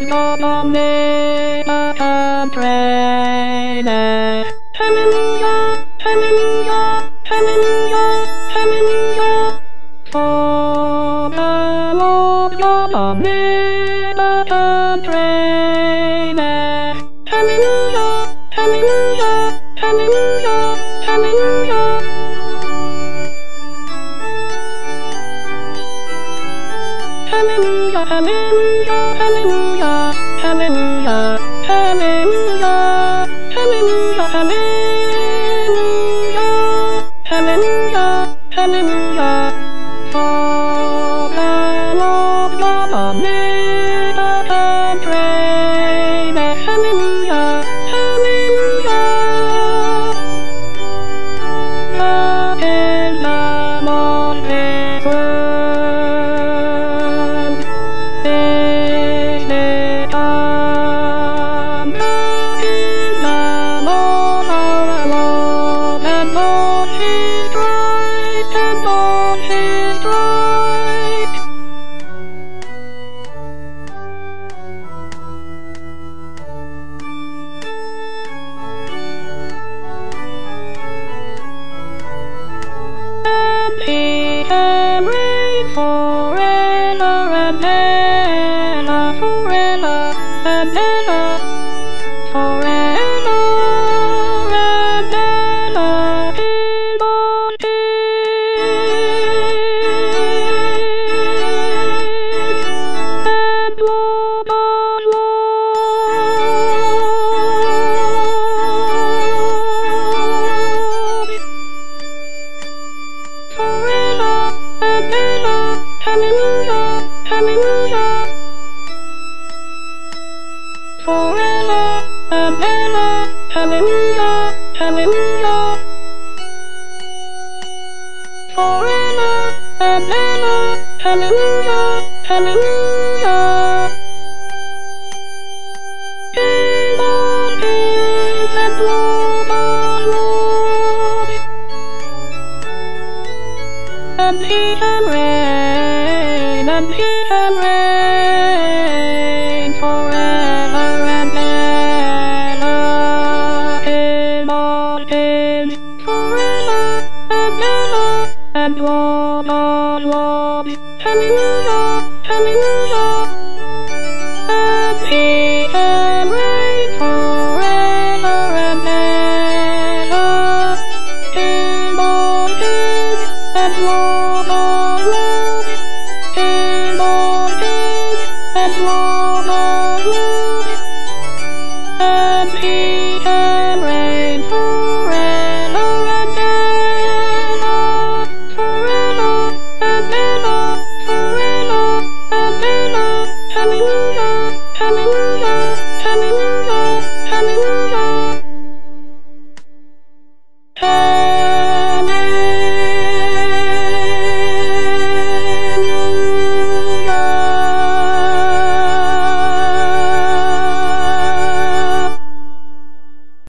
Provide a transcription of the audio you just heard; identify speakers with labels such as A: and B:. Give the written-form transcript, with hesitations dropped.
A: Hallelujah, hallelujah, hallelujah, hallelujah. For the Lord God omnipotent reigneth. Hallelujah, hallelujah, hallelujah, hallelujah. Hallelujah, hallelujah, hallelujah, hallelujah, hallelujah, hallelujah, hallelujah, hallelujah, hallelujah. For the Lord God omnipotent reigneth. Hallelujah, hallelujah. Love is the most great word. Is it come? Love is the most our Lord, and Lord is right, and Lord is right. And He can reign forever and ever, forever and ever, forever and ever. King of kings and Lord of lords. Forever and ever, hallelujah, hallelujah. Forever and ever, hallelujah, hallelujah. Forever and ever, hallelujah, hallelujah.